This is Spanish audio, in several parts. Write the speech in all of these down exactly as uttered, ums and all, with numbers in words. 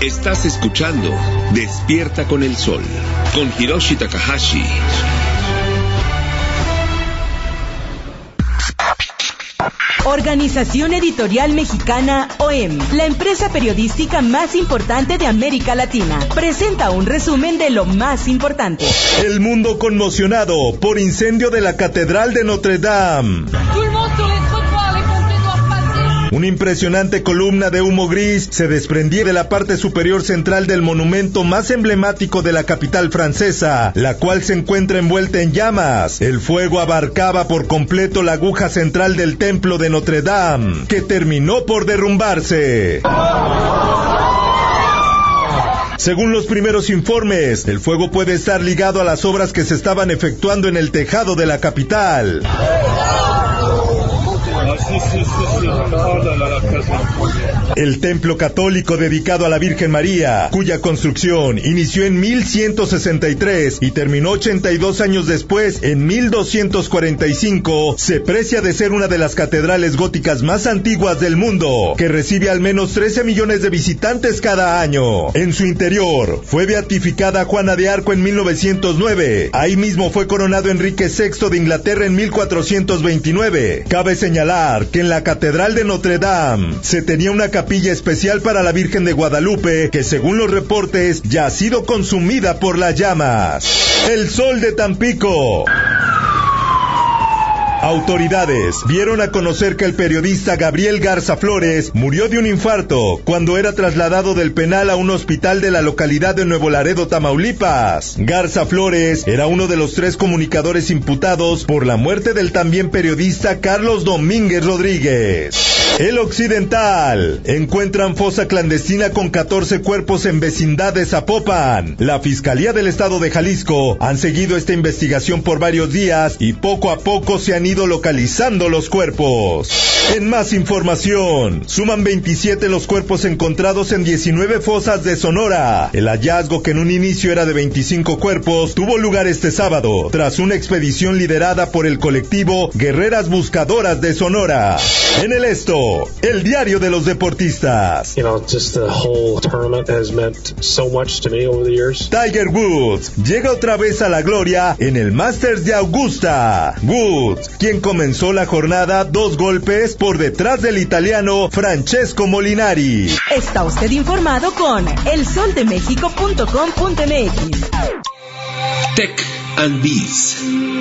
Estás escuchando Despierta con el Sol, con Hiroshi Takahashi. Organización Editorial Mexicana O E M, la empresa periodística más importante de América Latina, presenta un resumen de lo más importante. El mundo conmocionado por incendio de la Catedral de Notre Dame. Una impresionante columna de humo gris se desprendía de la parte superior central del monumento más emblemático de la capital francesa, la cual se encuentra envuelta en llamas. El fuego abarcaba por completo la aguja central del templo de Notre Dame, que terminó por derrumbarse. Según los primeros informes, el fuego puede estar ligado a las obras que se estaban efectuando en el tejado de la capital. El templo católico dedicado a la Virgen María, cuya construcción inició en mil ciento sesenta y tres y terminó ochenta y dos años después, en mil doscientos cuarenta y cinco, se precia de ser una de las catedrales góticas más antiguas del mundo, que recibe al menos trece millones de visitantes cada año. En su interior fue beatificada Juana de Arco en mil novecientos nueve. Ahí mismo fue coronado Enrique sexto de Inglaterra en mil cuatrocientos veintinueve. Cabe señalar que en la Catedral de Notre Dame se tenía una capilla especial para la Virgen de Guadalupe, que según los reportes ya ha sido consumida por las llamas. El Sol de Tampico. Autoridades dieron a conocer que el periodista Gabriel Garza Flores murió de un infarto cuando era trasladado del penal a un hospital de la localidad de Nuevo Laredo, Tamaulipas. Garza Flores era uno de los tres comunicadores imputados por la muerte del también periodista Carlos Domínguez Rodríguez. El Occidental. Encuentran fosa clandestina con catorce cuerpos en vecindad de Zapopan. La Fiscalía del Estado de Jalisco han seguido esta investigación por varios días y poco a poco se han ido localizando los cuerpos. En más información, suman veintisiete los cuerpos encontrados en diecinueve fosas de Sonora. El hallazgo, que en un inicio era de veinticinco cuerpos, tuvo lugar este sábado, tras una expedición liderada por el colectivo Guerreras Buscadoras de Sonora. En el esto, el diario de los deportistas. You know, just the whole tournament has meant so much to me over the years. Tiger Woods llega otra vez a la gloria en el Masters de Augusta. Woods, quien comenzó la jornada dos golpes por detrás del italiano Francesco Molinari. Está usted informado con el sol de méxico punto com punto m x. Tech and Biz.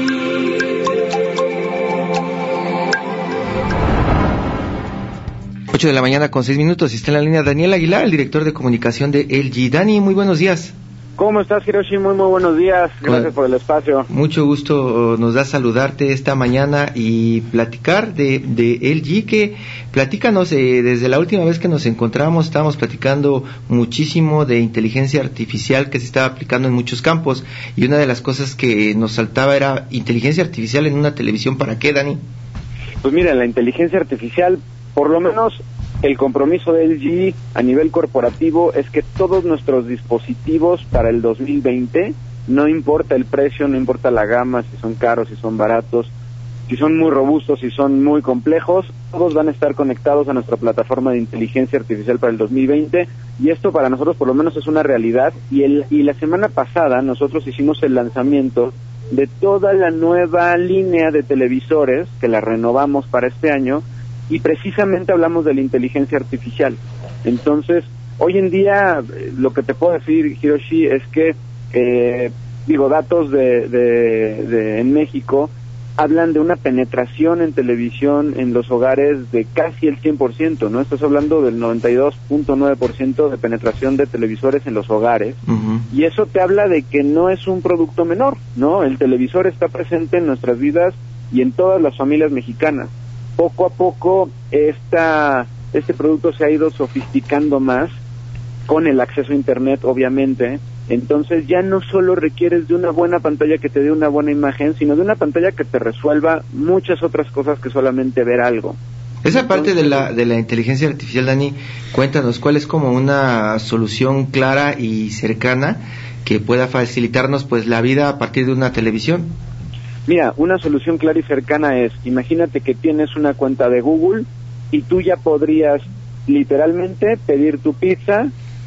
ocho de la mañana con seis minutos. Está en la línea Daniel Aguilar, el director de comunicación de L G. Dani, muy buenos días. ¿Cómo estás, Hiroshi? Muy, muy buenos días. Gracias por el espacio. Mucho gusto nos da saludarte esta mañana y platicar de, de L G, que platícanos, eh, desde la última vez que nos encontramos estábamos platicando muchísimo de inteligencia artificial que se estaba aplicando en muchos campos, y una de las cosas que nos saltaba era inteligencia artificial en una televisión. ¿Para qué, Dani? Pues mira, la inteligencia artificial, por lo menos el compromiso de L G a nivel corporativo es que todos nuestros dispositivos para el dos mil veinte, no importa el precio, no importa la gama, si son caros, si son baratos, si son muy robustos, si son muy complejos, todos van a estar conectados a nuestra plataforma de inteligencia artificial para el dos mil veinte, y esto para nosotros por lo menos es una realidad. Y, el, y la semana pasada nosotros hicimos el lanzamiento de toda la nueva línea de televisores, que la renovamos para este año, y precisamente hablamos de la inteligencia artificial. Entonces, hoy en día, lo que te puedo decir, Hiroshi, es que, eh, digo, datos de, de, de en México hablan de una penetración en televisión en los hogares de casi el cien por ciento, ¿no? Estás hablando del noventa y dos punto nueve por ciento de penetración de televisores en los hogares, uh-huh. Y eso te habla de que no es un producto menor, ¿no? El televisor está presente en nuestras vidas y en todas las familias mexicanas. Poco a poco esta, este producto se ha ido sofisticando más con el acceso a internet, obviamente. Entonces ya no solo requieres de una buena pantalla que te dé una buena imagen, sino de una pantalla que te resuelva muchas otras cosas que solamente ver algo. Esa parte de la de la inteligencia artificial, Dani, cuéntanos, ¿cuál es como una solución clara y cercana que pueda facilitarnos pues la vida a partir de una televisión? Mira, una solución clara y cercana es, imagínate que tienes una cuenta de Google y tú ya podrías literalmente pedir tu pizza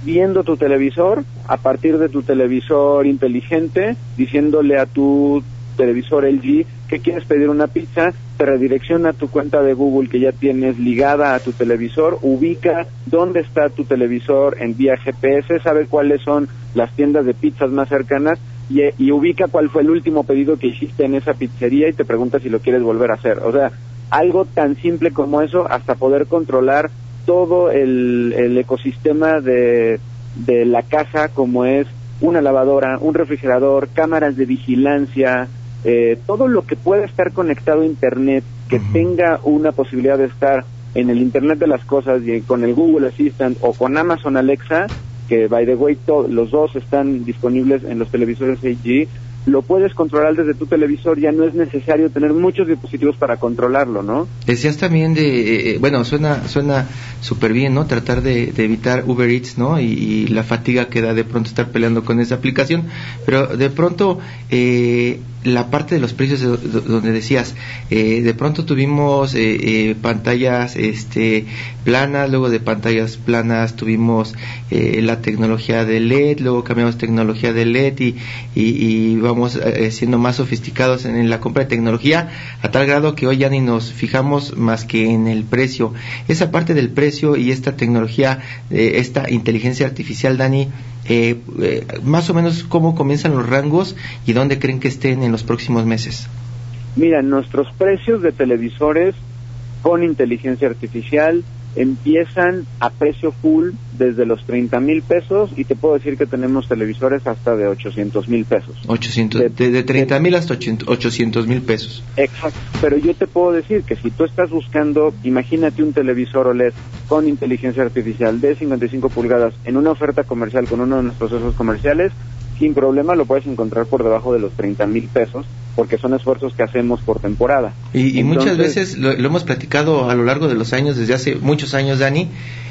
viendo tu televisor, a partir de tu televisor inteligente, diciéndole a tu televisor L G que quieres pedir una pizza, te redirecciona a tu cuenta de Google que ya tienes ligada a tu televisor, ubica dónde está tu televisor en vía G P S, sabe cuáles son las tiendas de pizzas más cercanas y, y ubica cuál fue el último pedido que hiciste en esa pizzería y te pregunta si lo quieres volver a hacer. O sea, algo tan simple como eso, hasta poder controlar todo el, el ecosistema de, de la casa, como es una lavadora, un refrigerador, cámaras de vigilancia, eh, todo lo que pueda estar conectado a Internet, que uh-huh. tenga una posibilidad de estar en el Internet de las cosas y con el Google Assistant o con Amazon Alexa, que by the way to, los dos están disponibles en los televisores L G, lo puedes controlar desde tu televisor, ya no es necesario tener muchos dispositivos para controlarlo, ¿no? Decías también de, eh, bueno, suena suena súper bien, ¿no? Tratar de, de evitar Uber Eats, ¿no? Y, y la fatiga que da de pronto estar peleando con esa aplicación, pero de pronto eh, la parte de los precios de, de, donde decías, eh, de pronto tuvimos eh, eh, pantallas este planas, luego de pantallas planas tuvimos eh, la tecnología de L E D, luego cambiamos tecnología de L E D y, y, y vamos eh, siendo más sofisticados en, en la compra de tecnología, a tal grado que hoy ya ni nos fijamos más que en el precio. Esa parte del precio y esta tecnología, eh, esta inteligencia artificial, Dani, eh, eh, más o menos cómo comienzan los rangos y dónde creen que estén en los próximos meses. Mira, nuestros precios de televisores con inteligencia artificial empiezan a precio full desde los treinta mil pesos y te puedo decir que tenemos televisores hasta de ochocientos mil pesos. ochocientos, de, de, de treinta mil hasta ochocientos mil pesos. Exacto, pero yo te puedo decir que si tú estás buscando, imagínate un televisor O L E D con inteligencia artificial de cincuenta y cinco pulgadas en una oferta comercial con uno de nuestros procesos comerciales, sin problema lo puedes encontrar por debajo de los treinta mil pesos, porque son esfuerzos que hacemos por temporada. Y, y Entonces, muchas veces lo, lo hemos platicado a lo largo de los años, desde hace muchos años, Dani,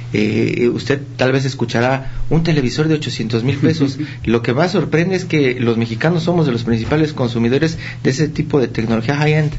eh, usted tal vez escuchará un televisor de ochocientos mil pesos. Lo que más sorprende es que los mexicanos somos de los principales consumidores de ese tipo de tecnología high-end.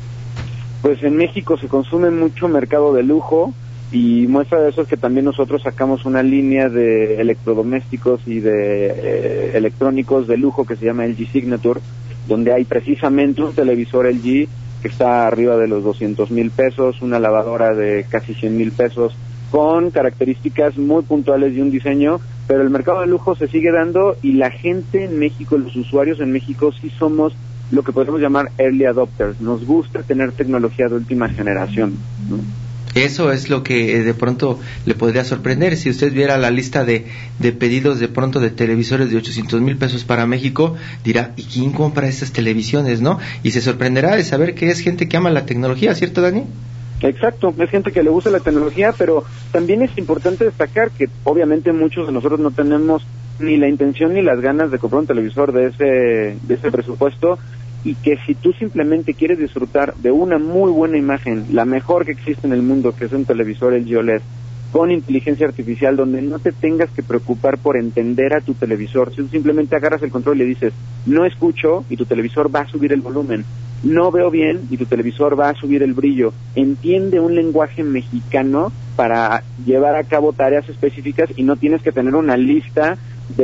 Pues en México se consume mucho mercado de lujo, y muestra de eso es que también nosotros sacamos una línea de electrodomésticos y de eh, electrónicos de lujo que se llama L G Signature, donde hay precisamente un televisor L G que está arriba de los doscientos mil pesos, una lavadora de casi cien mil pesos, con características muy puntuales y un diseño, pero el mercado de lujo se sigue dando y la gente en México, los usuarios en México sí somos lo que podemos llamar early adopters, nos gusta tener tecnología de última generación, ¿no? Eso es lo que eh, de pronto le podría sorprender. Si usted viera la lista de, de pedidos de pronto de televisores de ochocientos mil pesos para México, dirá, ¿y quién compra estas televisiones, no? Y se sorprenderá de saber que es gente que ama la tecnología, ¿cierto, Dani? Exacto, es gente que le gusta la tecnología, pero también es importante destacar que obviamente muchos de nosotros no tenemos ni la intención ni las ganas de comprar un televisor de ese, de ese presupuesto, y que si tú simplemente quieres disfrutar de una muy buena imagen, la mejor que existe en el mundo, que es un televisor L G O L E D, con inteligencia artificial, donde no te tengas que preocupar por entender a tu televisor, si tú simplemente agarras el control y le dices, no escucho, y tu televisor va a subir el volumen, no veo bien, y tu televisor va a subir el brillo, entiende un lenguaje mexicano para llevar a cabo tareas específicas y no tienes que tener una lista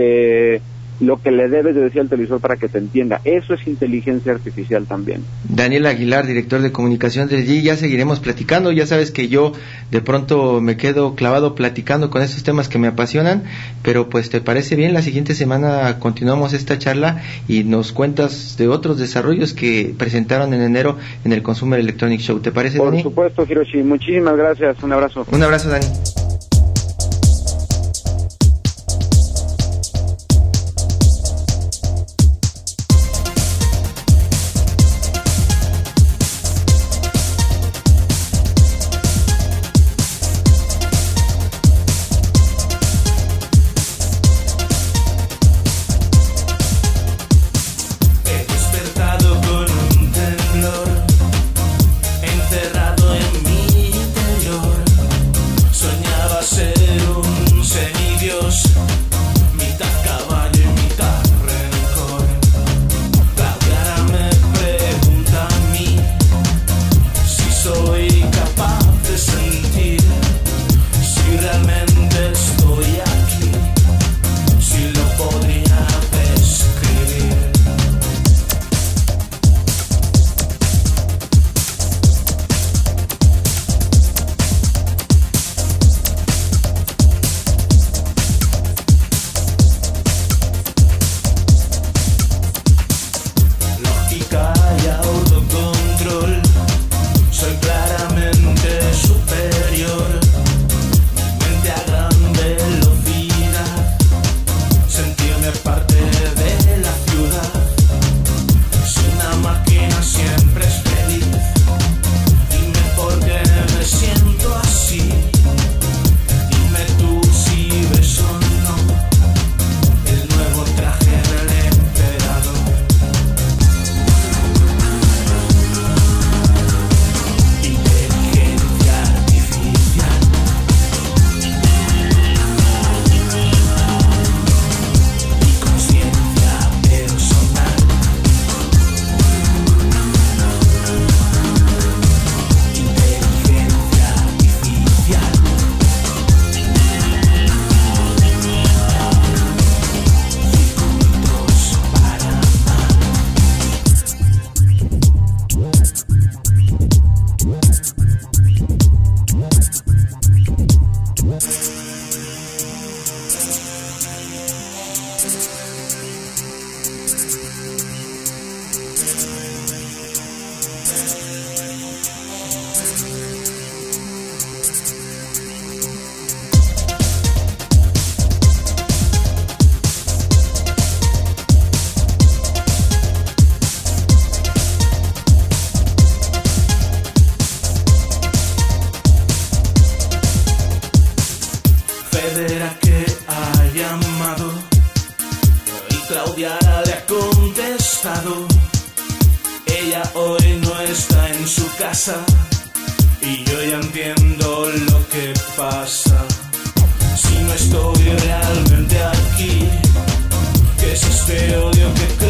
de lo que le debes de decir al televisor para que te entienda. Eso es inteligencia artificial también. Daniel Aguilar, director de comunicación del L G, ya seguiremos platicando. Ya sabes que yo de pronto me quedo clavado platicando con estos temas que me apasionan, pero pues te parece bien, la siguiente semana continuamos esta charla y nos cuentas de otros desarrollos que presentaron en enero en el Consumer Electronic Show. ¿Te parece, Por Dani? Por supuesto, Hiroshi. Muchísimas gracias. Un abrazo. Un abrazo, Dani. Soñaba será que ha llamado y Claudia le ha contestado? Ella hoy no está en su casa y yo ya entiendo lo que pasa. Si no estoy realmente aquí, que es este odio que